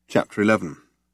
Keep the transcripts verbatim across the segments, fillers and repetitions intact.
Chapter eleven.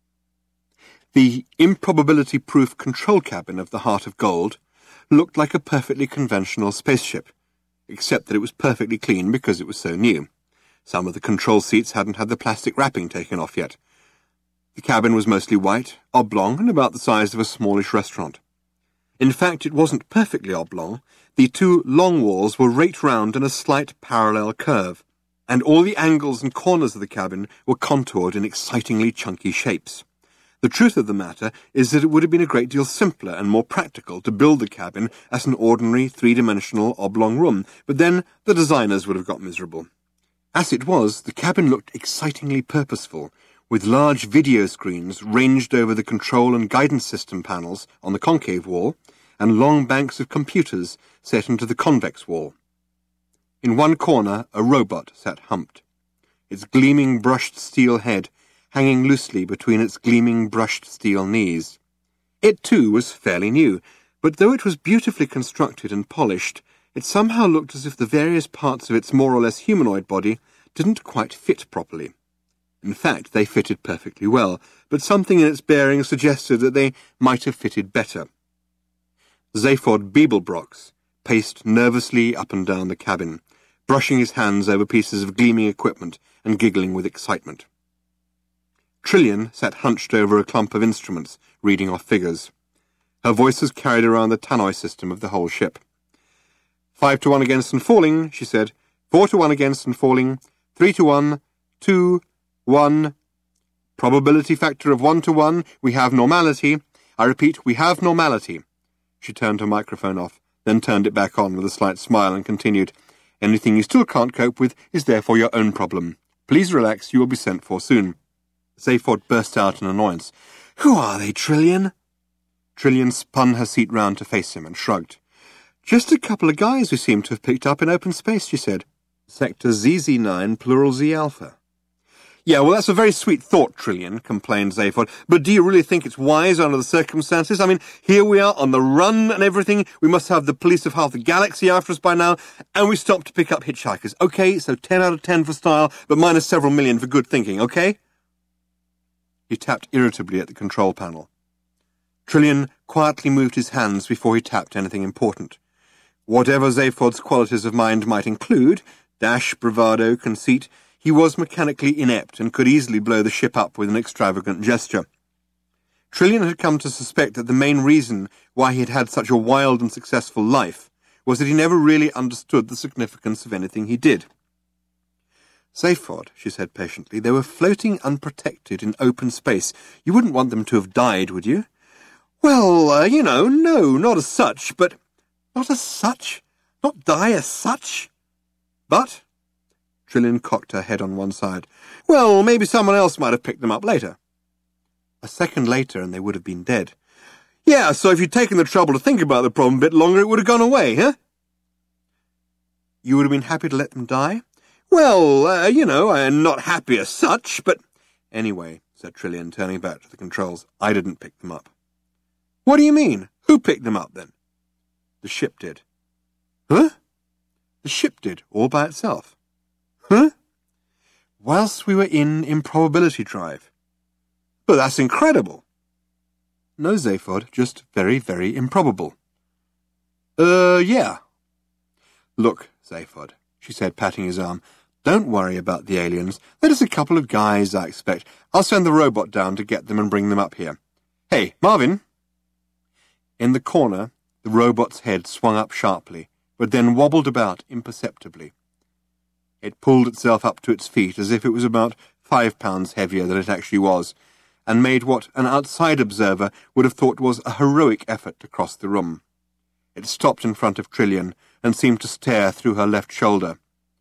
The improbability-proof control cabin of the Heart of Gold looked like a perfectly conventional spaceship, except that it was perfectly clean because it was so new. Some of the control seats hadn't had the plastic wrapping taken off yet. The cabin was mostly white, oblong, and about the size of a smallish restaurant. In fact, it wasn't perfectly oblong. The two long walls were raked round in a slight parallel curve, and all the angles and corners of the cabin were contoured in excitingly chunky shapes. The truth of the matter is that it would have been a great deal simpler and more practical to build the cabin as an ordinary three-dimensional oblong room, but then the designers would have got miserable. As it was, the cabin looked excitingly purposeful, with large video screens ranged over the control and guidance system panels on the concave wall, and long banks of computers set into the convex wall. In one corner, a robot sat humped, its gleaming brushed steel head hanging loosely between its gleaming brushed steel knees. It, too, was fairly new, but though it was beautifully constructed and polished, it somehow looked as if the various parts of its more or less humanoid body didn't quite fit properly. In fact, they fitted perfectly well, but something in its bearing suggested that they might have fitted better. Zaphod Beeblebrox paced nervously up and down the cabin, brushing his hands over pieces of gleaming equipment and giggling with excitement. Trillian sat hunched over a clump of instruments, reading off figures. Her voice was carried around the tannoy system of the whole ship. Five to one against and falling, she said. Four to one against and falling. Three to one. Two. One. Probability factor of one to one. We have normality. I repeat, we have normality. She turned her microphone off, then turned it back on with a slight smile and continued. Anything you still can't cope with is therefore your own problem. Please relax, you will be sent for soon. Zaphod burst out in annoyance. Who are they, Trillian? Trillian spun her seat round to face him and shrugged. Just a couple of guys we seem to have picked up in open space, she said. Sector Z Z nine, plural Z Alpha. Yeah, well, that's a very sweet thought, Trillian, complained Zaphod, but do you really think it's wise under the circumstances? I mean, here we are on the run and everything. We must have the police of half the galaxy after us by now, and we stopped to pick up hitchhikers. Okay, so ten out of ten for style, but minus several million for good thinking, okay? He tapped irritably at the control panel. Trillian quietly moved his hands before he tapped anything important. Whatever Zaphod's qualities of mind might include, dash, bravado, conceit, he was mechanically inept and could easily blow the ship up with an extravagant gesture. Trillian had come to suspect that the main reason why he had had such a wild and successful life was that he never really understood the significance of anything he did. Zaphod, she said patiently, they were floating unprotected in open space. You wouldn't want them to have died, would you? Well, uh, you know, no, not as such, but... Not as such? Not die as such? But... Trillian cocked her head on one side. Well, maybe someone else might have picked them up later. A second later and they would have been dead. Yeah, so if you'd taken the trouble to think about the problem a bit longer, it would have gone away, huh? You would have been happy to let them die? Well, uh, you know, I'm not happy as such, but... Anyway, said Trillian, turning back to the controls, I didn't pick them up. What do you mean? Who picked them up, then? The ship did. Huh? The ship did, all by itself. Huh? Whilst we were in improbability drive. But that's incredible. No, Zaphod, just very, very improbable. Uh, yeah. Look, Zaphod, she said, patting his arm, don't worry about the aliens. They're just a couple of guys, I expect. I'll send the robot down to get them and bring them up here. Hey, Marvin! In the corner, the robot's head swung up sharply, but then wobbled about imperceptibly. It pulled itself up to its feet as if it was about five pounds heavier than it actually was, and made what an outside observer would have thought was a heroic effort to cross the room. It stopped in front of Trillian and seemed to stare through her left shoulder.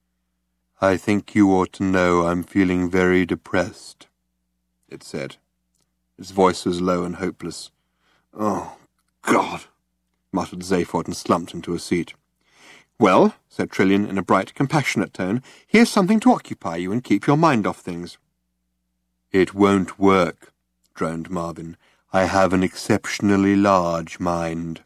I think you ought to know I'm feeling very depressed, it said. Its voice was low and hopeless. Oh, God, muttered Zaphod and slumped into a seat. Well, said Trillian in a bright, compassionate tone, here's something to occupy you and keep your mind off things. It won't work, droned Marvin. I have an exceptionally large mind.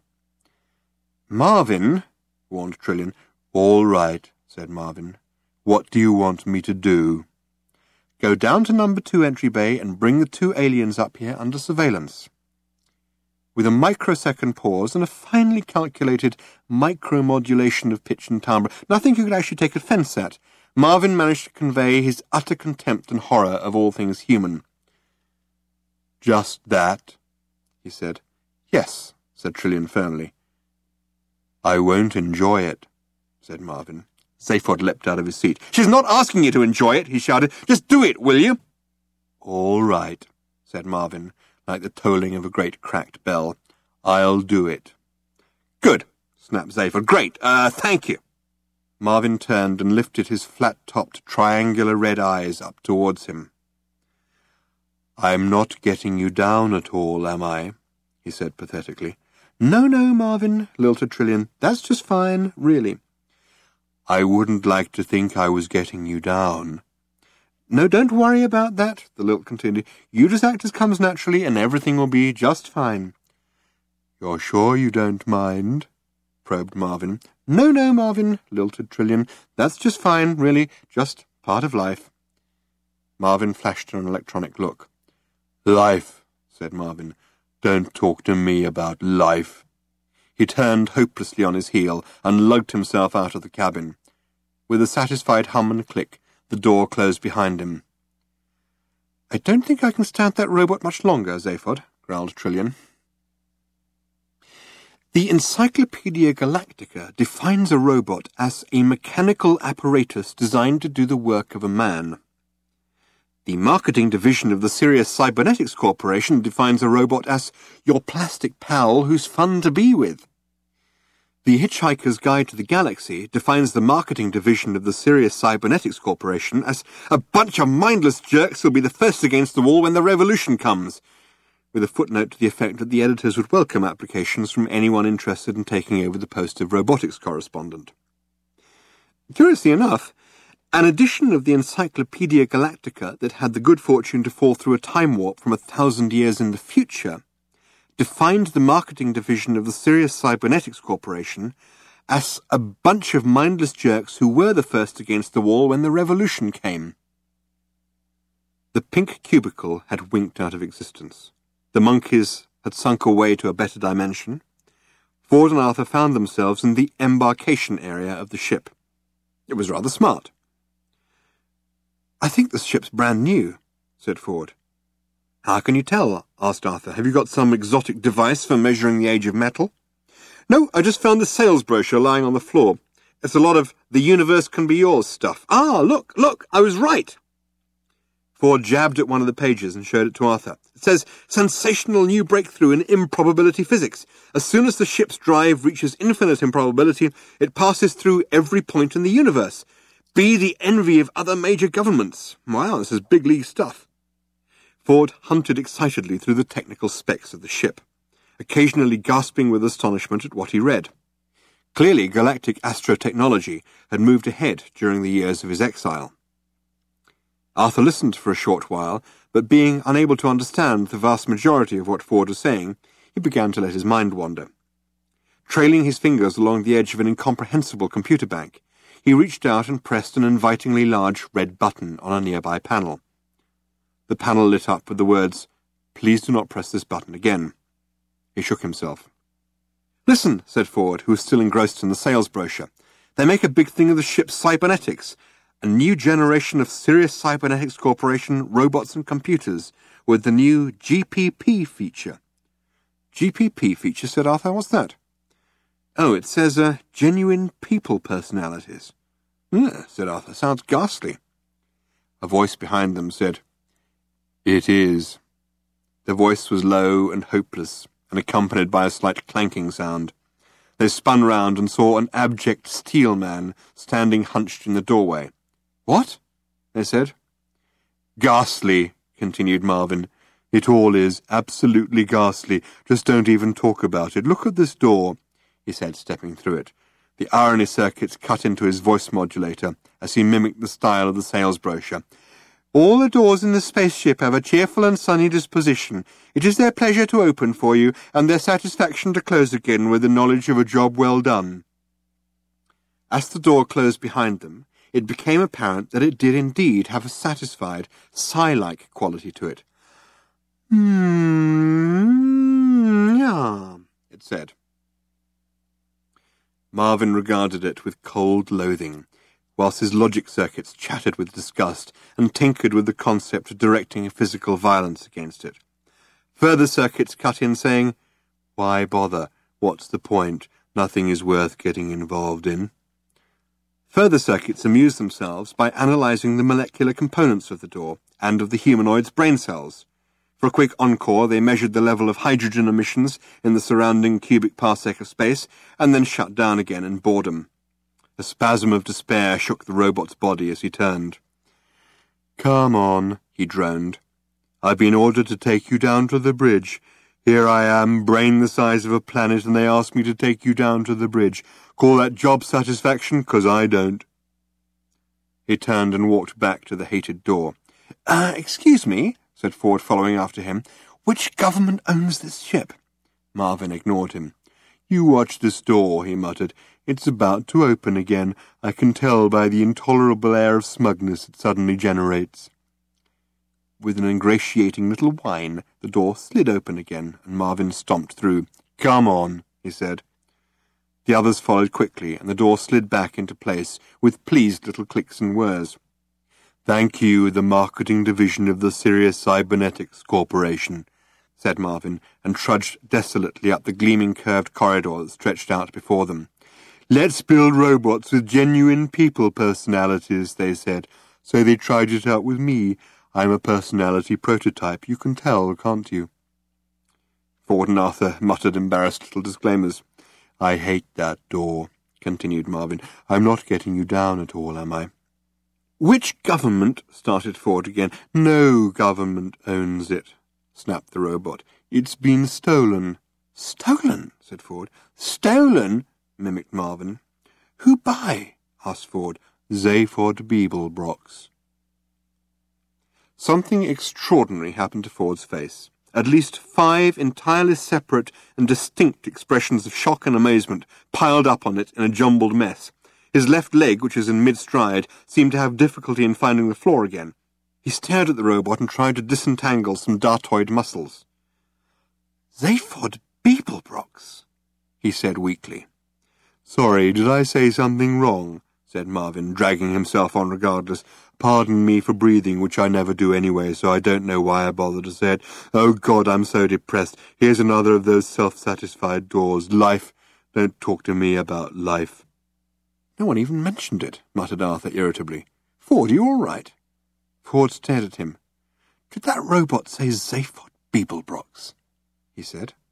Marvin, warned Trillian. All right, said Marvin. What do you want me to do? Go down to number two entry bay and bring the two aliens up here under surveillance. With a microsecond pause and a finely calculated micromodulation of pitch and timbre, nothing you could actually take offence at, Marvin managed to convey his utter contempt and horror of all things human. "Just that?" he said. "Yes," said Trillian firmly. "I won't enjoy it," said Marvin. Zaphod leapt out of his seat. "She's not asking you to enjoy it," he shouted. "Just do it, will you?" "All right," said Marvin, like the tolling of a great cracked bell. "I'll do it." "Good," snapped Zaphod. "Great. Uh, thank you." Marvin turned and lifted his flat-topped, triangular red eyes up towards him. "I'm not getting you down at all, am I?" he said pathetically. "No, no, Marvin," lilted Trillian. "That's just fine, really." "I wouldn't like to think I was getting you down." "No, don't worry about that," the lilt continued. "You just act as comes naturally, and everything will be just fine." "You're sure you don't mind?" probed Marvin. "No, no, Marvin," lilted Trillian. "That's just fine, really, just part of life." Marvin flashed an electronic look. "Life," said Marvin. "Don't talk to me about life." He turned hopelessly on his heel and lugged himself out of the cabin. With a satisfied hum and click, the door closed behind him. "I don't think I can stand that robot much longer, Zaphod," growled Trillian. The Encyclopaedia Galactica defines a robot as a mechanical apparatus designed to do the work of a man. The marketing division of the Sirius Cybernetics Corporation defines a robot as your plastic pal who's fun to be with. The Hitchhiker's Guide to the Galaxy defines the marketing division of the Sirius Cybernetics Corporation as a bunch of mindless jerks who'll be the first against the wall when the revolution comes, with a footnote to the effect that the editors would welcome applications from anyone interested in taking over the post of robotics correspondent. Curiously enough, an edition of the Encyclopaedia Galactica that had the good fortune to fall through a time warp from a thousand years in the future defined the marketing division of the Sirius Cybernetics Corporation as a bunch of mindless jerks who were the first against the wall when the revolution came. The pink cubicle had winked out of existence. The monkeys had sunk away to a better dimension. Ford and Arthur found themselves in the embarkation area of the ship. It was rather smart. "I think the ship's brand new," said Ford. "How can you tell?" asked Arthur. "Have you got some exotic device for measuring the age of metal?" "No, I just found the sales brochure lying on the floor. It's a lot of the universe can be yours stuff. Ah, look, look, I was right." Ford jabbed at one of the pages and showed it to Arthur. It says, "Sensational new breakthrough in improbability physics. As soon as the ship's drive reaches infinite improbability, it passes through every point in the universe. Be the envy of other major governments." Wow, this is big league stuff. Ford hunted excitedly through the technical specs of the ship, occasionally gasping with astonishment at what he read. Clearly, galactic astrotechnology had moved ahead during the years of his exile. Arthur listened for a short while, but being unable to understand the vast majority of what Ford was saying, he began to let his mind wander. Trailing his fingers along the edge of an incomprehensible computer bank, he reached out and pressed an invitingly large red button on a nearby panel. The panel lit up with the words, "Please do not press this button again." He shook himself. "Listen," said Ford, who was still engrossed in the sales brochure. "They make a big thing of the ship's cybernetics. A new generation of Sirius Cybernetics Corporation robots and computers with the new G P P feature." "G P P feature," said Arthur. "What's that?" "Oh, it says, uh, genuine people personalities." "Hmm," said Arthur. "Sounds ghastly." A voice behind them said, "It is." The voice was low and hopeless, and accompanied by a slight clanking sound. They spun round and saw an abject steel man standing hunched in the doorway. "What?" they said. "Ghastly," continued Marvin. "It all is absolutely ghastly. Just don't even talk about it. Look at this door," he said, stepping through it. The irony circuits cut into his voice modulator as he mimicked the style of the sales brochure. "All the doors in the spaceship have a cheerful and sunny disposition. It is their pleasure to open for you, and their satisfaction to close again with the knowledge of a job well done." As the door closed behind them, it became apparent that it did indeed have a satisfied, sigh-like quality to it. Hmm, yeah, it said. Marvin regarded it with cold loathing, whilst his logic circuits chattered with disgust and tinkered with the concept of directing physical violence against it. Further circuits cut in, saying, "Why bother? What's the point? Nothing is worth getting involved in." Further circuits amused themselves by analysing the molecular components of the door and of the humanoid's brain cells. For a quick encore, they measured the level of hydrogen emissions in the surrounding cubic parsec of space, and then shut down again in boredom. A spasm of despair shook the robot's body as he turned. "Come on," he droned. "I've been ordered to take you down to the bridge. Here I am, brain the size of a planet, and they ask me to take you down to the bridge. Call that job satisfaction? 'Cause I don't." He turned and walked back to the hated door. Uh, excuse me, said Ford, following after him. "Which government owns this ship?" Marvin ignored him. "You watch this door," he muttered. "It's about to open again. I can tell by the intolerable air of smugness it suddenly generates." With an ingratiating little whine, the door slid open again, and Marvin stomped through. "Come on," he said. The others followed quickly, and the door slid back into place, with pleased little clicks and whirs. "Thank you, the marketing division of the Sirius Cybernetics Corporation," said Marvin, and trudged desolately up the gleaming curved corridor that stretched out before them. "Let's build robots with genuine people personalities," they said. "So they tried it out with me. I'm a personality prototype. You can tell, can't you?" Ford and Arthur muttered embarrassed little disclaimers. "I hate that door," continued Marvin. "I'm not getting you down at all, am I?" "Which government?" started Ford again. "No government owns it," snapped the robot. "It's been stolen." "Stolen?" said Ford. "Stolen?" mimicked Marvin. "Who by?" asked Ford. "Zaphod Beeblebrox." Something extraordinary happened to Ford's face. At least five entirely separate and distinct expressions of shock and amazement piled up on it in a jumbled mess. His left leg, which was in mid-stride, seemed to have difficulty in finding the floor again. He stared at the robot and tried to disentangle some dartoid muscles. "Zaphod Beeblebrox," he said weakly. "Sorry, did I say something wrong?" said Marvin, dragging himself on regardless. "Pardon me for breathing, which I never do anyway, so I don't know why I bothered to say it. Oh, God, I'm so depressed. Here's another of those self-satisfied doors. Life. Don't talk to me about life." "No one even mentioned it," muttered Arthur irritably. "Ford, are you all right?" Ford stared at him. "Did that robot say Zaphod Beeblebrox?" he said.